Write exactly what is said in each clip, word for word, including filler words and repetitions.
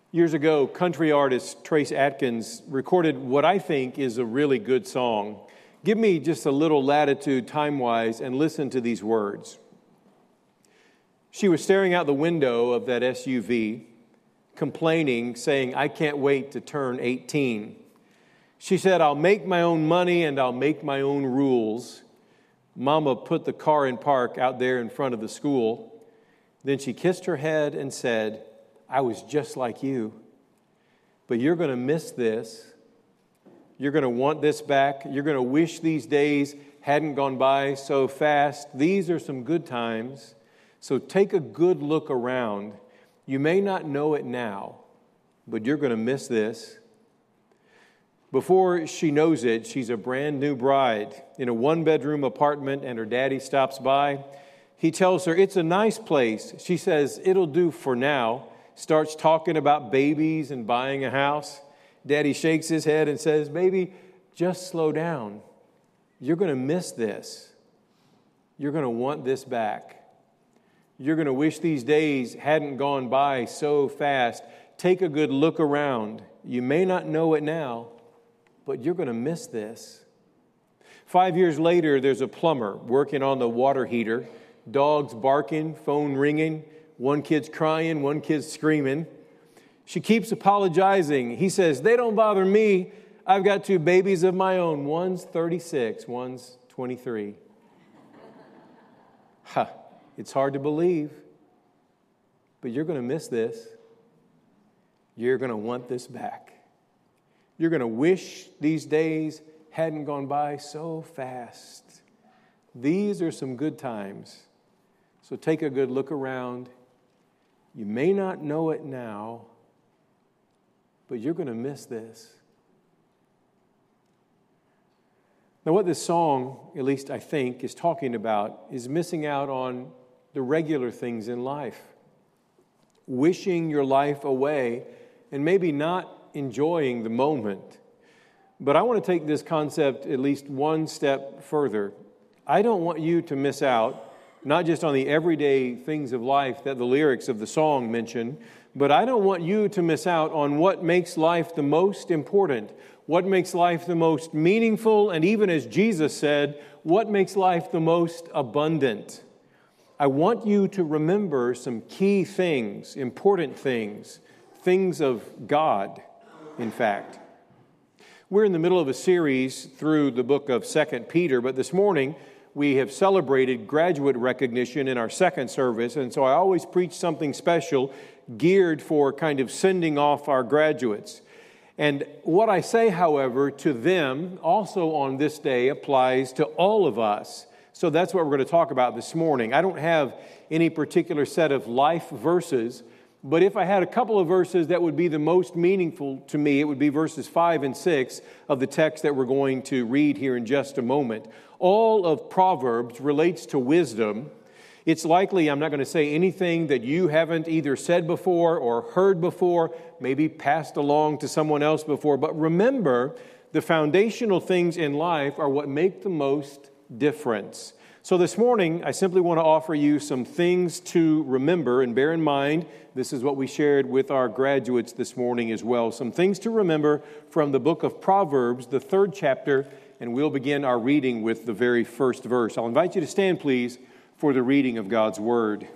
Years ago, country artist Trace Atkins recorded what I think is a really good song. Give me just a little latitude time-wise and listen to these words. She was staring out the window of that S U V, complaining, saying, "I can't wait to turn eighteen. She said, "I'll make my own money and I'll make my own rules." Mama put the car in park out there in front of the school. Then she kissed her head and said, "I was just like you. But you're going to miss this. You're going to want this back. You're going to wish these days hadn't gone by so fast. These are some good times. So take a good look around. You may not know it now, but you're going to miss this." Before she knows it, she's a brand new bride in a one-bedroom apartment, and her daddy stops by. He tells her, "It's a nice place." She says, "It'll do for now." Starts talking about babies and buying a house. Daddy shakes his head and says, "Baby, just slow down. You're going to miss this. You're going to want this back. You're going to wish these days hadn't gone by so fast. Take a good look around. You may not know it now, but you're going to miss this." Five years later, there's a plumber working on the water heater. Dogs barking, phone ringing. One kid's crying, one kid's screaming. She keeps apologizing. He says, "They don't bother me. I've got two babies of my own. One's thirty-six, one's twenty-three. Ha, it's hard to believe, but you're going to miss this. You're going to want this back. You're going to wish these days hadn't gone by so fast. These are some good times. So take a good look around. You may not know it now, but you're going to miss this." Now, what this song, at least I think, is talking about is missing out on the regular things in life. Wishing your life away and maybe not enjoying the moment. But I want to take this concept at least one step further. I don't want you to miss out not just on the everyday things of life that the lyrics of the song mention, but I don't want you to miss out on what makes life the most important, what makes life the most meaningful, and even as Jesus said, what makes life the most abundant. I want you to remember some key things, important things, things of God, in fact. We're in the middle of a series through the book of Second Peter, but this morning we have celebrated graduate recognition in our second service, and so I always preach something special geared for kind of sending off our graduates. And what I say, however, to them also on this day applies to all of us. So that's what we're going to talk about this morning. I don't have any particular set of life verses, but if I had a couple of verses that would be the most meaningful to me, it would be verses five and six of the text that we're going to read here in just a moment. All of Proverbs relates to wisdom. It's likely I'm not going to say anything that you haven't either said before or heard before, maybe passed along to someone else before. But remember, the foundational things in life are what make the most difference. So this morning, I simply want to offer you some things to remember and bear in mind. This is what we shared with our graduates this morning as well. Some things to remember from the book of Proverbs, the third chapter, and we'll begin our reading with the very first verse. I'll invite you to stand, please, for the reading of God's Word.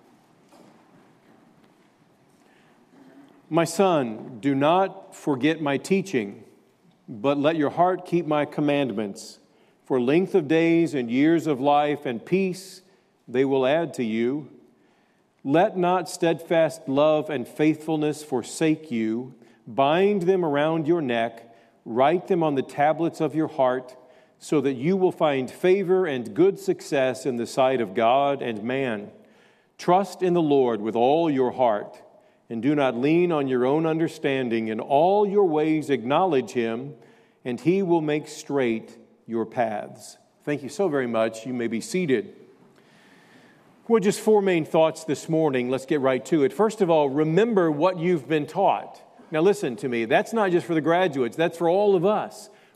"My son, do not forget my teaching, but let your heart keep my commandments. For length of days and years of life and peace they will add to you. Let not steadfast love and faithfulness forsake you. Bind them around your neck. Write them on the tablets of your heart, so that you will find favor and good success in the sight of God and man. Trust in the Lord with all your heart, and do not lean on your own understanding. In all your ways acknowledge Him, and He will make straight your paths." Thank you so very much. You may be seated. Well, just four main thoughts this morning. Let's get right to it. First of all, remember what you've been taught. Now listen to me. That's not just for the graduates. That's for all of us.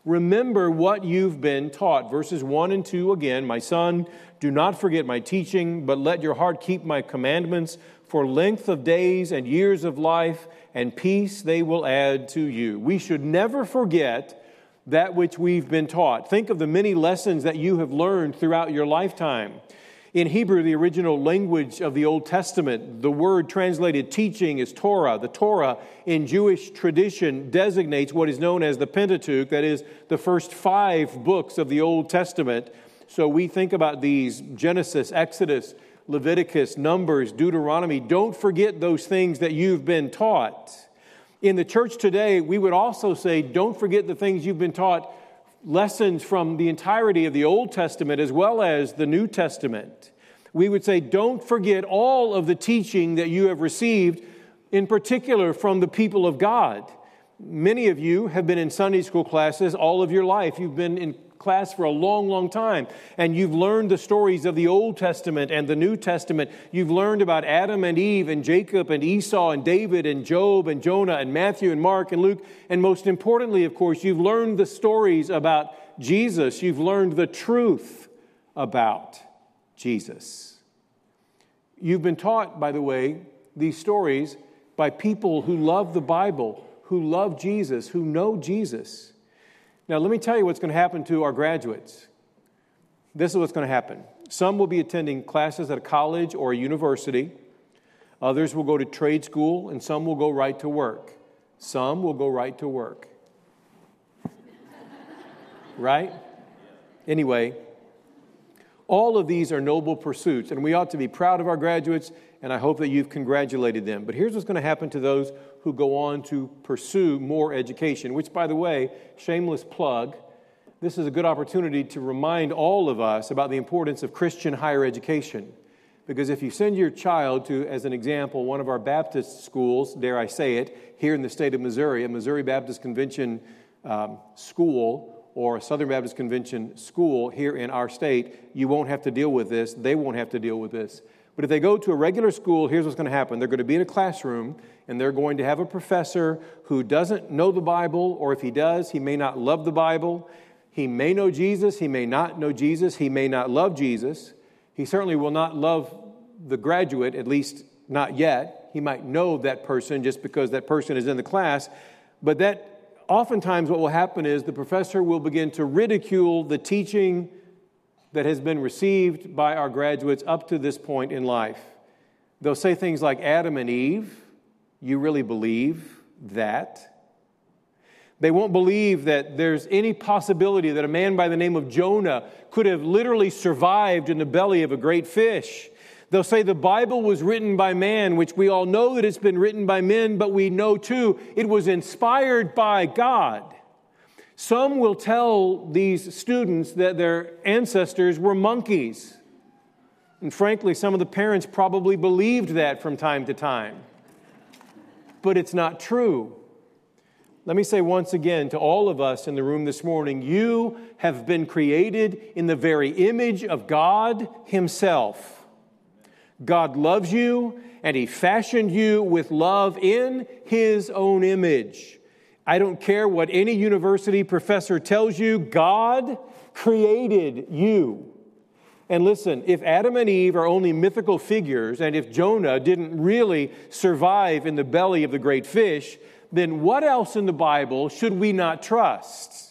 Remember what you've been taught. Verses one and two again, my son, do not forget my teaching, but let your heart keep my commandments. For length of days and years of life and peace they will add to you. We should never forget that which we've been taught. Think of the many lessons that you have learned throughout your lifetime. In Hebrew, the original language of the Old Testament, the word translated teaching is Torah. The Torah in Jewish tradition designates what is known as the Pentateuch, that is, the first five books of the Old Testament. So we think about these: Genesis, Exodus, Leviticus, Numbers, Deuteronomy. Don't forget those things that you've been taught. In the church today, we would also say, don't forget the things you've been taught, lessons from the entirety of the Old Testament as well as the New Testament. We would say, don't forget all of the teaching that you have received, in particular from the people of God. Many of you have been in Sunday school classes all of your life. You've been in class for a long, long time, and you've learned the stories of the Old Testament and the New Testament. You've learned about Adam and Eve and Jacob and Esau and David and Job and Jonah and Matthew and Mark and Luke. And most importantly, of course, you've learned the stories about Jesus. You've learned the truth about Jesus. You've been taught, by the way, these stories by people who love the Bible, who love Jesus, who know Jesus. Now, let me tell you what's going to happen to our graduates. This is what's going to happen. Some will be attending classes at a college or a university. Others will go to trade school, and some will go right to work. Some will go right to work. Right? Anyway, all of these are noble pursuits, and we ought to be proud of our graduates, and I hope that you've congratulated them. But here's what's going to happen to those who go on to pursue more education, which, by the way, shameless plug, this is a good opportunity to remind all of us about the importance of Christian higher education. Because if you send your child to, as an example, one of our Baptist schools, dare I say it, here in the state of Missouri, a Missouri Baptist Convention um, school or a Southern Baptist Convention school here in our state, you won't have to deal with this. They won't have to deal with this. But if they go to a regular school, here's what's going to happen. They're going to be in a classroom, and they're going to have a professor who doesn't know the Bible, or if he does, he may not love the Bible. He may know Jesus. He may not know Jesus. He may not love Jesus. He certainly will not love the graduate, at least not yet. He might know that person just because that person is in the class. But that oftentimes what will happen is the professor will begin to ridicule the teaching that has been received by our graduates up to this point in life. They'll say things like, Adam and Eve, you really believe that? They won't believe that there's any possibility that a man by the name of Jonah could have literally survived in the belly of a great fish. They'll say the Bible was written by man, which we all know that it's been written by men, but we know too it was inspired by God. Some will tell these students that their ancestors were monkeys. And frankly, some of the parents probably believed that from time to time. But it's not true. Let me say once again to all of us in the room this morning, you have been created in the very image of God Himself. God loves you, and He fashioned you with love in His own image. I don't care what any university professor tells you, God created you. And listen, if Adam and Eve are only mythical figures, and if Jonah didn't really survive in the belly of the great fish, then what else in the Bible should we not trust?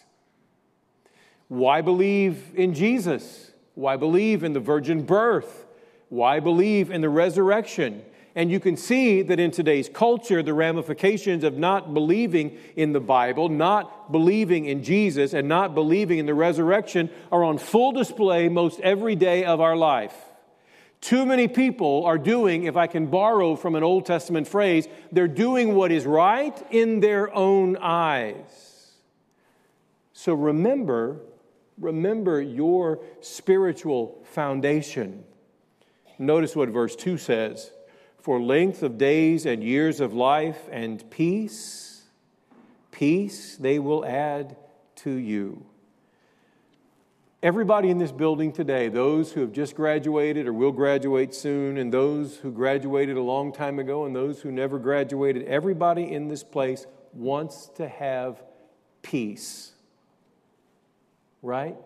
Why believe in Jesus? Why believe in the virgin birth? Why believe in the resurrection? And you can see that in today's culture, the ramifications of not believing in the Bible, not believing in Jesus, and not believing in the resurrection are on full display most every day of our life. Too many people are doing, if I can borrow from an Old Testament phrase, they're doing what is right in their own eyes. So remember, remember your spiritual foundation. Notice what verse two says. For length of days and years of life and peace, peace they will add to you. Everybody in this building today, those who have just graduated or will graduate soon, and those who graduated a long time ago and those who never graduated, everybody in this place wants to have peace. right?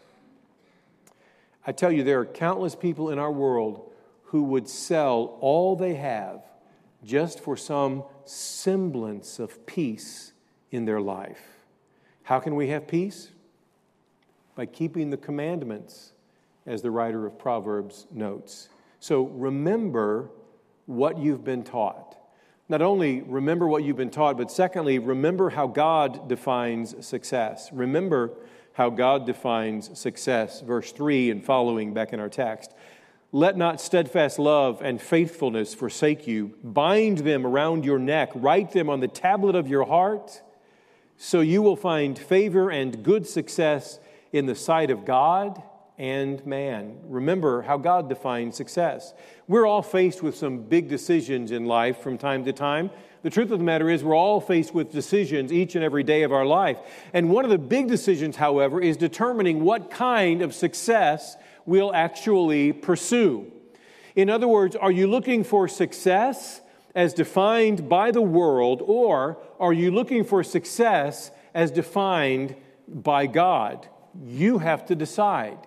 I tell you, there are countless people in our world who would sell all they have just for some semblance of peace in their life. How can we have peace? By keeping the commandments, as the writer of Proverbs notes. So remember what you've been taught. Not only remember what you've been taught, but secondly, remember how God defines success. Remember how God defines success. Verse three and following back in our text. Let not steadfast love and faithfulness forsake you. Bind them around your neck. Write them on the tablet of your heart, so you will find favor and good success in the sight of God and man. Remember how God defines success. We're all faced with some big decisions in life from time to time. The truth of the matter is we're all faced with decisions each and every day of our life. And one of the big decisions, however, is determining what kind of success we'll actually pursue. In other words, are you looking for success as defined by the world, or are you looking for success as defined by God? You have to decide.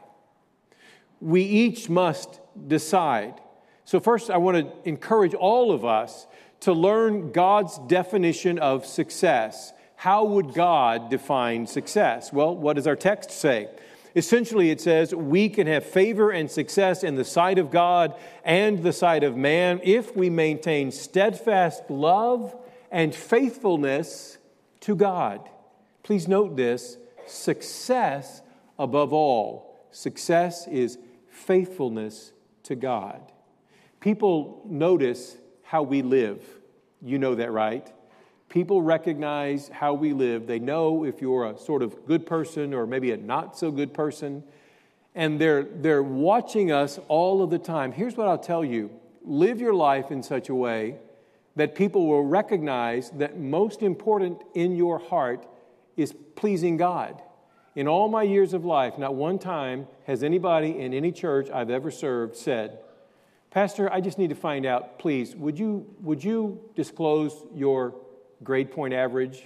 We each must decide. So first, I want to encourage all of us to learn God's definition of success. How would God define success? Well, what does our text say? Essentially, it says we can have favor and success in the sight of God and the sight of man if we maintain steadfast love and faithfulness to God. Please note this, success above all. Success is faithfulness to God. People notice how we live. You know that, right? People recognize how we live. They know if you're a sort of good person or maybe a not so good person. And they're, they're watching us all of the time. Here's what I'll tell you. Live your life in such a way that people will recognize that most important in your heart is pleasing God. In all my years of life, not one time has anybody in any church I've ever served said, Pastor, I just need to find out, please, would you, would you disclose your grade point average?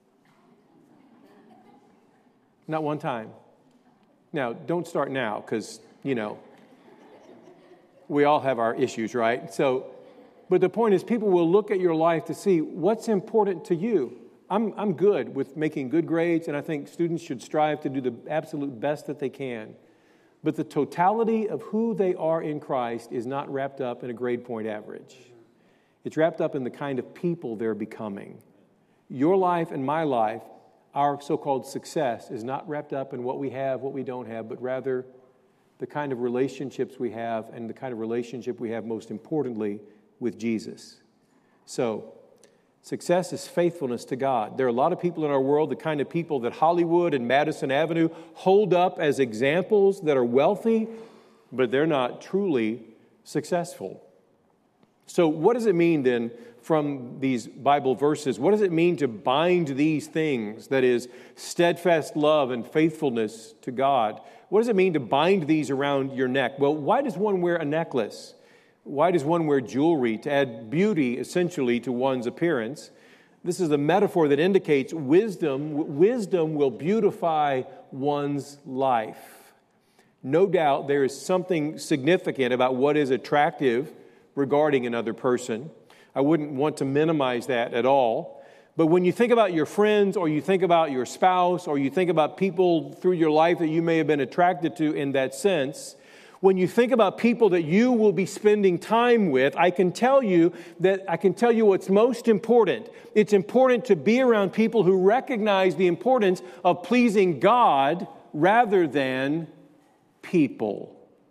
Not one time. Now, don't start now because, you know, we all have our issues, right? So, but the point is people will look at your life to see what's important to you. I'm, I'm good with making good grades, and I think students should strive to do the absolute best that they can. But the totality of who they are in Christ is not wrapped up in a grade point average. It's wrapped up in the kind of people they're becoming. Your life and my life, our so-called success, is not wrapped up in what we have, what we don't have, but rather the kind of relationships we have and the kind of relationship we have, most importantly, with Jesus. So, success is faithfulness to God. There are a lot of people in our world, the kind of people that Hollywood and Madison Avenue hold up as examples that are wealthy, but they're not truly successful. So what does it mean then from these Bible verses? What does it mean to bind these things, that is, steadfast love and faithfulness to God? What does it mean to bind these around your neck? Well, why does one wear a necklace? Why does one wear jewelry? To add beauty, essentially, to one's appearance. This is a metaphor that indicates wisdom. Wisdom will beautify one's life. No doubt there is something significant about what is attractive regarding another person. I wouldn't want to minimize that at all. But when you think about your friends, or you think about your spouse, or you think about people through your life that you may have been attracted to in that sense, when you think about people that you will be spending time with, I can tell you that I can tell you what's most important. It's important to be around people who recognize the importance of pleasing God rather than people.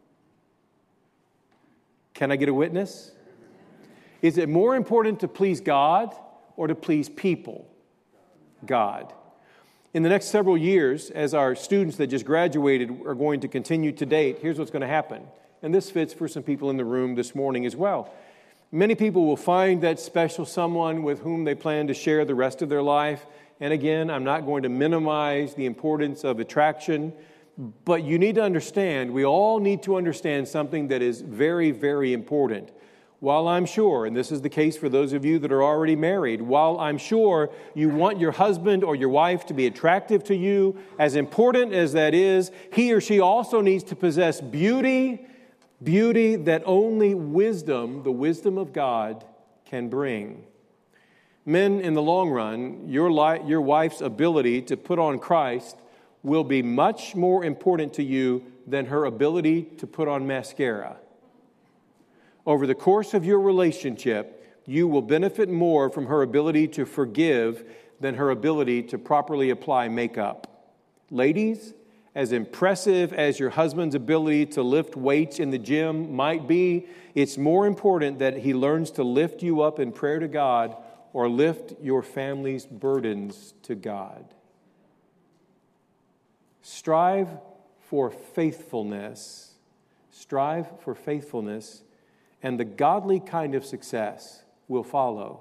Can I get a witness? Is it more important to please God or to please people? God. In the next several years, as our students that just graduated are going to continue to date, here's what's going to happen. And this fits for some people in the room this morning as well. Many people will find that special someone with whom they plan to share the rest of their life. And again, I'm not going to minimize the importance of attraction, but you need to understand, we all need to understand something that is very, very important. while I'm sure, and this is the case for those of you that are already married, while I'm sure you want your husband or your wife to be attractive to you, as important as that is, he or she also needs to possess beauty, beauty that only wisdom, the wisdom of God, can bring. Men, in the long run, your li- your wife's ability to put on Christ will be much more important to you than her ability to put on mascara. Over the course of your relationship, you will benefit more from her ability to forgive than her ability to properly apply makeup. Ladies, as impressive as your husband's ability to lift weights in the gym might be, it's more important that he learns to lift you up in prayer to God or lift your family's burdens to God. Strive for faithfulness. Strive for faithfulness, and the godly kind of success will follow.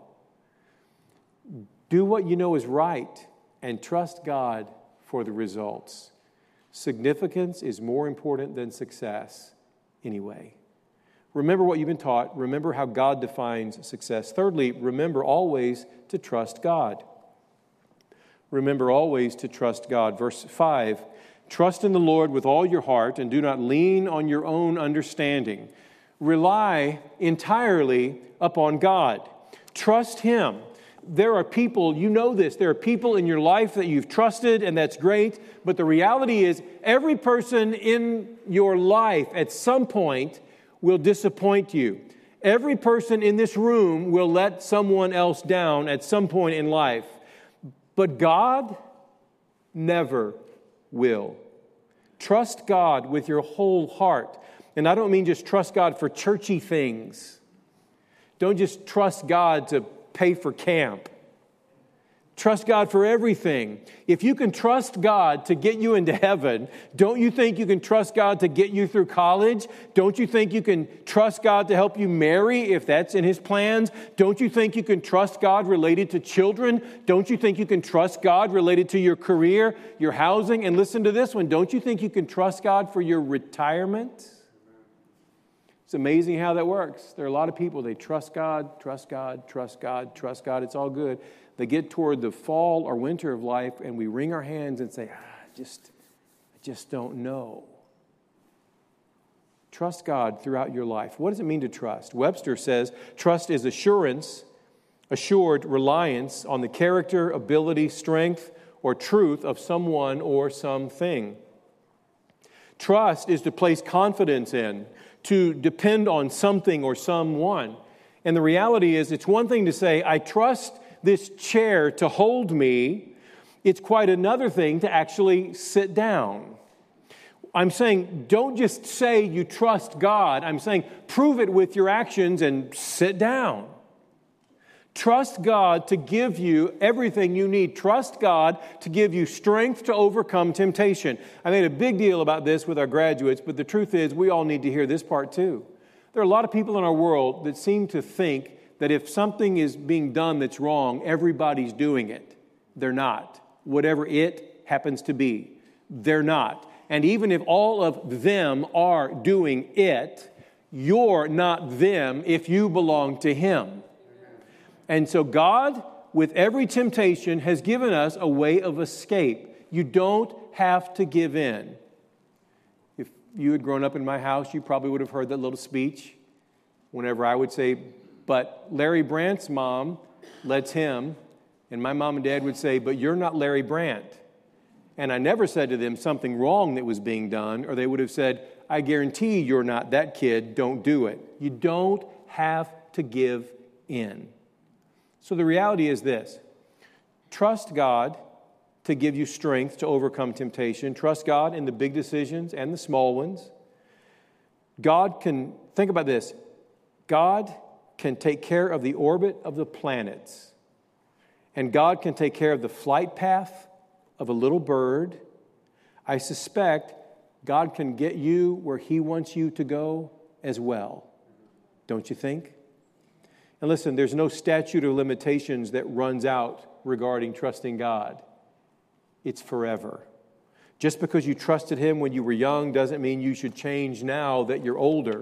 Do what you know is right and trust God for the results. Significance is more important than success anyway. Remember what you've been taught. Remember how God defines success. Thirdly, remember always to trust God. Remember always to trust God. Verse five, trust in the Lord with all your heart and do not lean on your own understanding. Rely entirely upon God. Trust Him. There are people, you know this, there are people in your life that you've trusted, and that's great. But the reality is, every person in your life at some point will disappoint you. Every person in this room will let someone else down at some point in life. But God never will. Trust God with your whole heart. And I don't mean just trust God for churchy things. Don't just trust God to pay for camp. Trust God for everything. If you can trust God to get you into heaven, don't you think you can trust God to get you through college? Don't you think you can trust God to help you marry if that's in His plans? Don't you think you can trust God related to children? Don't you think you can trust God related to your career, your housing? And listen to this one. Don't you think you can trust God for your retirement? It's amazing how that works. There are a lot of people, they trust God, trust God, trust God, trust God. It's all good. They get toward the fall or winter of life, and we wring our hands and say, ah, I just, I just don't know. Trust God throughout your life. What does it mean to trust? Webster says, trust is assurance, assured reliance on the character, ability, strength, or truth of someone or something. Trust is to place confidence in, to depend on something or someone. And the reality is, it's one thing to say, I trust this chair to hold me. It's quite another thing to actually sit down. I'm saying, don't just say you trust God. I'm saying, prove it with your actions and sit down. Trust God to give you everything you need. Trust God to give you strength to overcome temptation. I made a big deal about this with our graduates, but the truth is we all need to hear this part too. There are a lot of people in our world that seem to think that if something is being done that's wrong, everybody's doing it. They're not. Whatever it happens to be, they're not. And even if all of them are doing it, you're not them if you belong to Him. And so God, with every temptation, has given us a way of escape. You don't have to give in. If you had grown up in my house, you probably would have heard that little speech whenever I would say, but Larry Brandt's mom lets him, and my mom and dad would say, but you're not Larry Brandt. And I never said to them something wrong that was being done, or they would have said, I guarantee you're not that kid, don't do it. You don't have to give in. So the reality is this. Trust God to give you strength to overcome temptation. Trust God in the big decisions and the small ones. God can, think about this, God can take care of the orbit of the planets. And God can take care of the flight path of a little bird. I suspect God can get you where He wants you to go as well. Don't you think? And listen, there's no statute of limitations that runs out regarding trusting God. It's forever. Just because you trusted Him when you were young doesn't mean you should change now that you're older.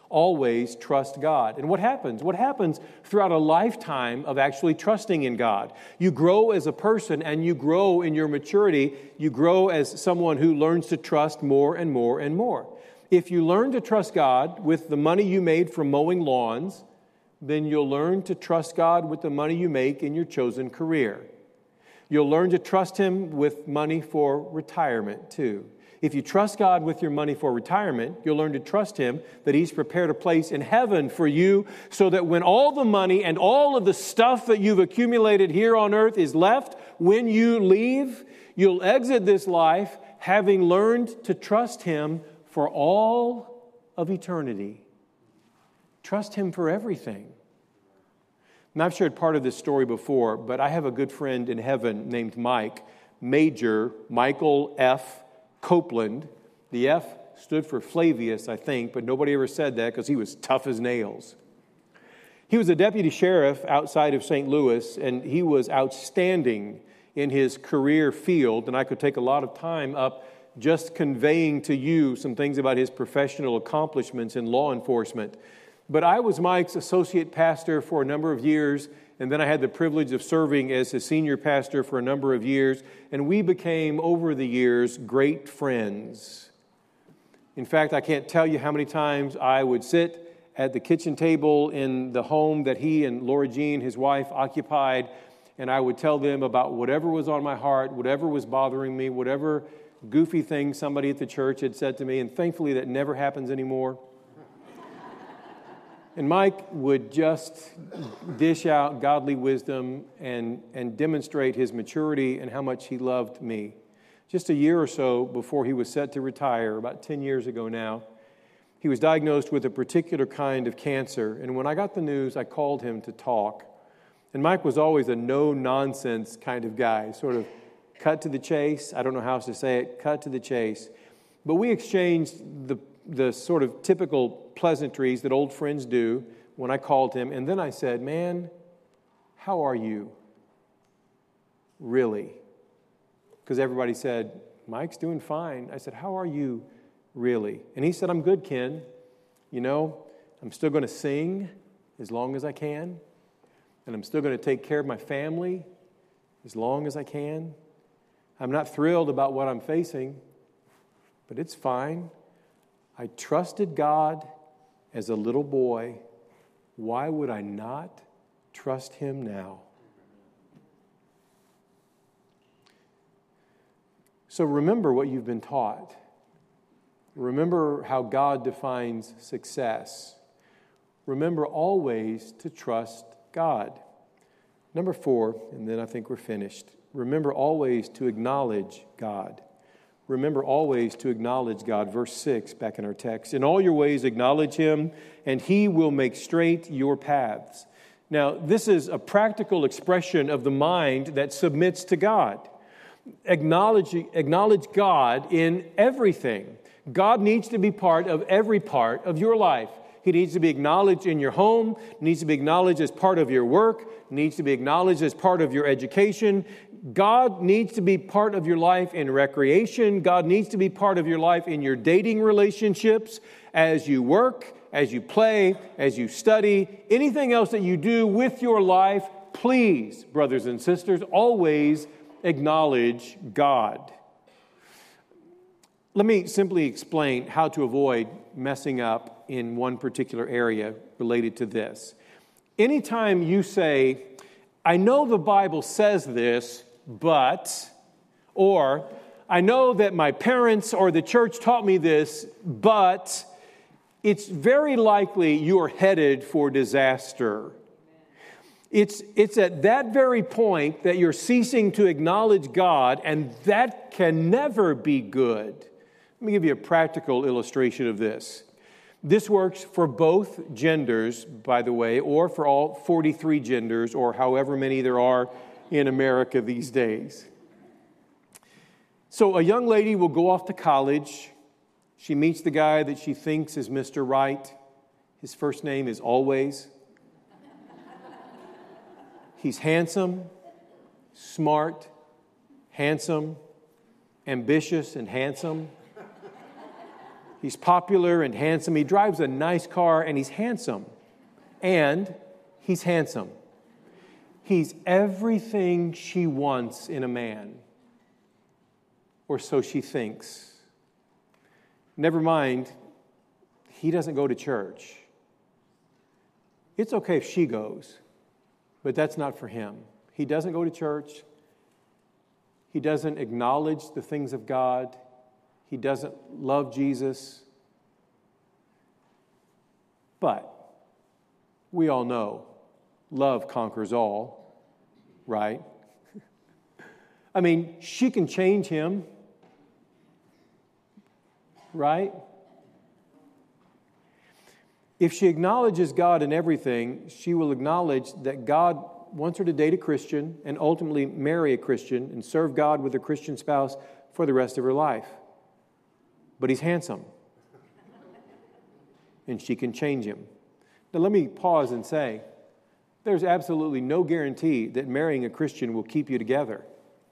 always trust God. And what happens? What happens throughout a lifetime of actually trusting in God? You grow as a person and you grow in your maturity. You grow as someone who learns to trust more and more and more. If you learn to trust God with the money you made from mowing lawns, then you'll learn to trust God with the money you make in your chosen career. You'll learn to trust Him with money for retirement too. If you trust God with your money for retirement, you'll learn to trust Him that He's prepared a place in heaven for you so that when all the money and all of the stuff that you've accumulated here on earth is left, when you leave, you'll exit this life having learned to trust Him for all of eternity. Trust Him for everything. And I've shared part of this story before, but I have a good friend in heaven named Mike, Major Michael F. Copeland. The F stood for Flavius, I think, but nobody ever said that because he was tough as nails. He was a deputy sheriff outside of Saint Louis, and he was outstanding in his career field, and I could take a lot of time up just conveying to you some things about his professional accomplishments in law enforcement. But I was Mike's associate pastor for a number of years, and then I had the privilege of serving as his senior pastor for a number of years, and we became, over the years, great friends. In fact, I can't tell you how many times I would sit at the kitchen table in the home that he and Laura Jean, his wife, occupied, and I would tell them about whatever was on my heart, whatever was bothering me, whatever goofy thing somebody at the church had said to me, and thankfully that never happens anymore. And Mike would just dish out godly wisdom and, and demonstrate his maturity and how much he loved me. Just a year or so before he was set to retire, about ten years ago now, he was diagnosed with a particular kind of cancer. And when I got the news, I called him to talk. And Mike was always a no-nonsense kind of guy, sort of cut to the chase. I don't know how else to say it, cut to the chase. But we exchanged the the sort of typical pleasantries that old friends do when I called him. And then I said, man, how are you? Really? Because everybody said, Mike's doing fine. I said, how are you really? And he said, I'm good, Ken. You know, I'm still going to sing as long as I can. And I'm still going to take care of my family as long as I can. I'm not thrilled about what I'm facing, but it's fine. I trusted God as a little boy. Why would I not trust Him now? So remember what you've been taught. Remember how God defines success. Remember always to trust God. Number four, and then I think we're finished. Remember always to acknowledge God. Remember always to acknowledge God. Verse six, back in our text. In all your ways acknowledge Him, and He will make straight your paths. Now, this is a practical expression of the mind that submits to God. Acknowledge, acknowledge God in everything. God needs to be part of every part of your life. He needs to be acknowledged in your home, needs to be acknowledged as part of your work, needs to be acknowledged as part of your education. God needs to be part of your life in recreation. God needs to be part of your life in your dating relationships, as you work, as you play, as you study, anything else that you do with your life. Please, brothers and sisters, always acknowledge God. Let me simply explain how to avoid messing up in one particular area related to this. Anytime you say, I know the Bible says this, but, or I know that my parents or the church taught me this, but it's very likely you are headed for disaster. It's, it's at that very point that you're ceasing to acknowledge God, and that can never be good. Let me give you a practical illustration of this. This works for both genders, by the way, or for all forty-three genders, or however many there are in America these days. So a young lady will go off to college. She meets the guy that she thinks is Mister Right. His first name is Always. He's handsome, smart, handsome, ambitious, and handsome. He's popular and handsome. He drives a nice car and he's handsome. And he's handsome. He's everything she wants in a man. Or so she thinks. Never mind, he doesn't go to church. It's okay if she goes, but that's not for him. He doesn't go to church. He doesn't acknowledge the things of God. He doesn't love Jesus. But we all know love conquers all, right? I mean, she can change him, right? If she acknowledges God in everything, she will acknowledge that God wants her to date a Christian and ultimately marry a Christian and serve God with a Christian spouse for the rest of her life. But he's handsome. And she can change him. Now let me pause and say, there's absolutely no guarantee that marrying a Christian will keep you together.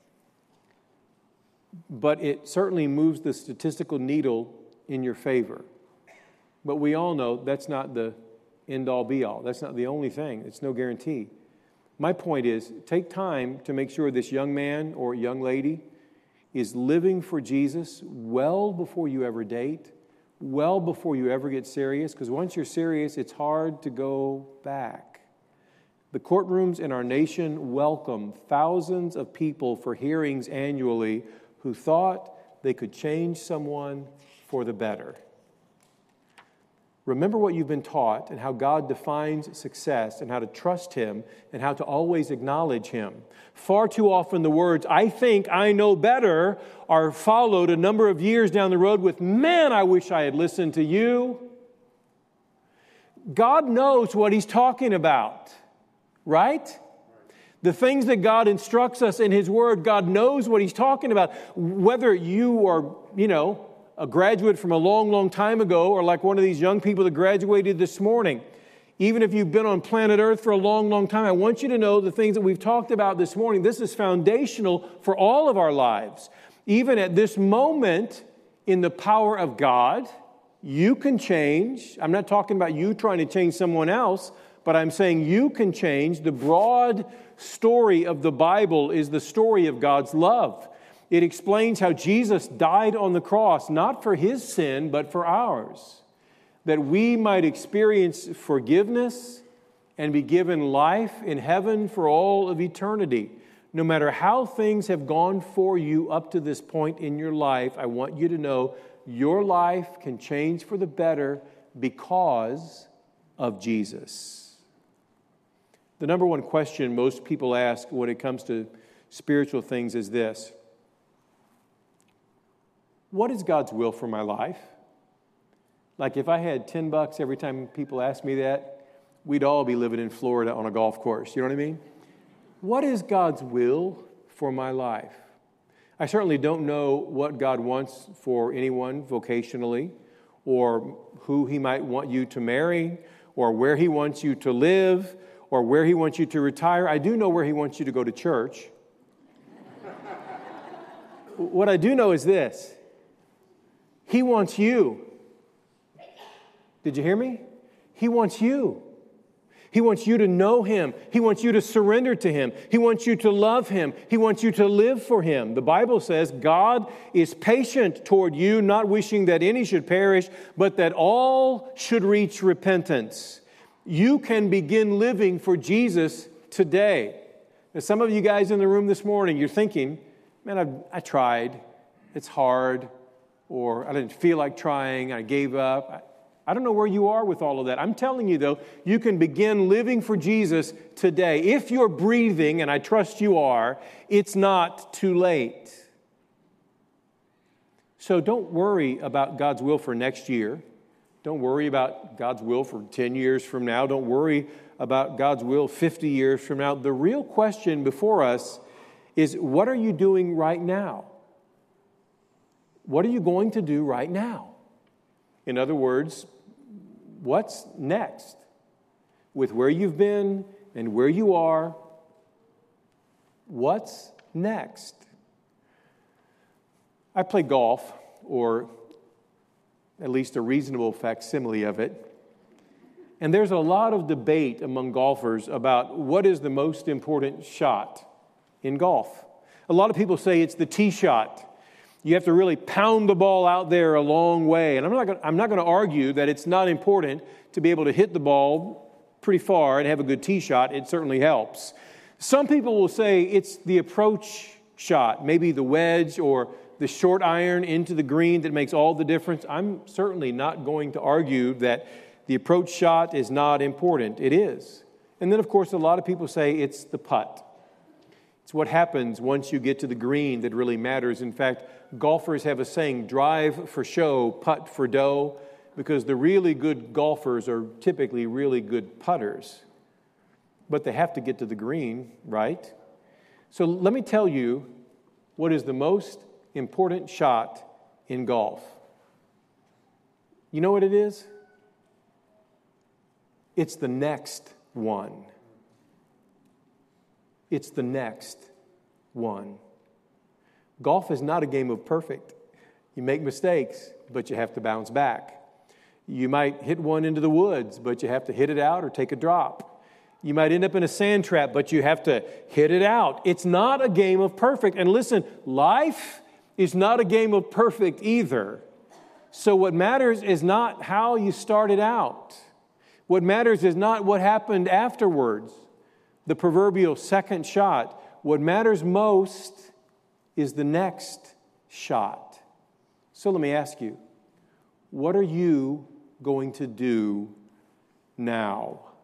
But it certainly moves the statistical needle in your favor. But we all know that's not the end-all, be-all. That's not the only thing. It's no guarantee. My point is, take time to make sure this young man or young lady is living for Jesus well before you ever date, well before you ever get serious, because once you're serious, it's hard to go back. The courtrooms in our nation welcome thousands of people for hearings annually who thought they could change someone for the better. Remember what you've been taught and how God defines success and how to trust Him and how to always acknowledge Him. Far too often the words, "I think I know better," are followed a number of years down the road with, "Man, I wish I had listened to you." God knows what He's talking about, right? The things that God instructs us in His Word, God knows what He's talking about. Whether you are, you know, a graduate from a long, long time ago, or like one of these young people that graduated this morning. Even if you've been on planet Earth for a long, long time, I want you to know the things that we've talked about this morning. This is foundational for all of our lives. Even at this moment, in the power of God, you can change. I'm not talking about you trying to change someone else, but I'm saying you can change. The broad story of the Bible is the story of God's love. It explains how Jesus died on the cross, not for His sin, but for ours, that we might experience forgiveness and be given life in heaven for all of eternity. No matter how things have gone for you up to this point in your life, I want you to know your life can change for the better because of Jesus. The number one question most people ask when it comes to spiritual things is this: what is God's will for my life? Like if I had ten bucks every time people ask me that, we'd all be living in Florida on a golf course. You know what I mean? What is God's will for my life? I certainly don't know what God wants for anyone vocationally, or who He might want you to marry, or where He wants you to live, or where He wants you to retire. I do know where He wants you to go to church. What I do know is this: He wants you. Did you hear me? He wants you. He wants you to know Him. He wants you to surrender to Him. He wants you to love Him. He wants you to live for Him. The Bible says God is patient toward you, not wishing that any should perish, but that all should reach repentance. You can begin living for Jesus today. Now, some of you guys in the room this morning, you're thinking, man, I, I tried. It's hard. Or I didn't feel like trying, I gave up. I, I don't know where you are with all of that. I'm telling you, though, you can begin living for Jesus today. If you're breathing, and I trust you are, it's not too late. So don't worry about God's will for next year. Don't worry about God's will for ten years from now. Don't worry about God's will fifty years from now. The real question before us is, what are you doing right now? What are you going to do right now? In other words, what's next? With where you've been and where you are, what's next? I play golf, or at least a reasonable facsimile of it. And there's a lot of debate among golfers about what is the most important shot in golf. A lot of people say it's the tee shot. You have to really pound the ball out there a long way. And I'm not gonna, I'm not going to argue that it's not important to be able to hit the ball pretty far and have a good tee shot. It certainly helps. Some people will say it's the approach shot, maybe the wedge or the short iron into the green that makes all the difference. I'm certainly not going to argue that the approach shot is not important. It is. And then, of course, a lot of people say it's the putt. It's what happens once you get to the green that really matters. In fact, golfers have a saying, drive for show, putt for dough, because the really good golfers are typically really good putters. But they have to get to the green, right? So let me tell you what is the most important shot in golf. You know what it is? It's the next one. It's the next one. Golf is not a game of perfect. You make mistakes, but you have to bounce back. You might hit one into the woods, but you have to hit it out or take a drop. You might end up in a sand trap, but you have to hit it out. It's not a game of perfect. And listen, life is not a game of perfect either. So what matters is not how you started out. What matters is not what happened afterwards, the proverbial second shot. What matters most is the next shot. So let me ask you, what are you going to do now?